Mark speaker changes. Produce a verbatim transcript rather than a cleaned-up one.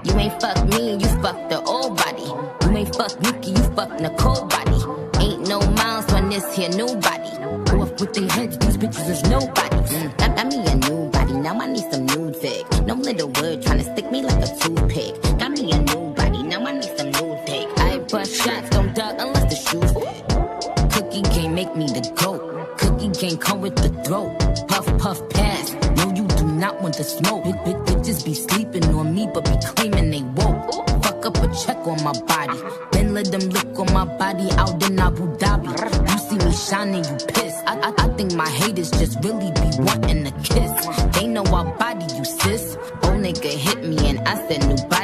Speaker 1: You ain't fuck me, you fuck the old body. You ain't fuck Nikki, you fuck Nicole body. Ain't no miles on this here new body. Go up with they heads, these bitches is nobody. Mm, got, got me a new body, now I need some new dick. No little word tryna stick me like a toothpick. Got me a new body, now I need some new dick. I bust shots, don't duck unless the shoes fit. Cookie can't make me the goat. Cookie can't come with the throat. Puff, puff, pass. No, you do not want the smoke. Bitch, bitch, bitches be sleeping on me, but be claiming they woke. Fuck up a check on my body. Then let them lick on my body out in Abu Dhabi. You see me shining, you pissed. I, I, I think my haters just really be wanting a kiss. They know I body you, sis. Old nigga hit me and I said new body.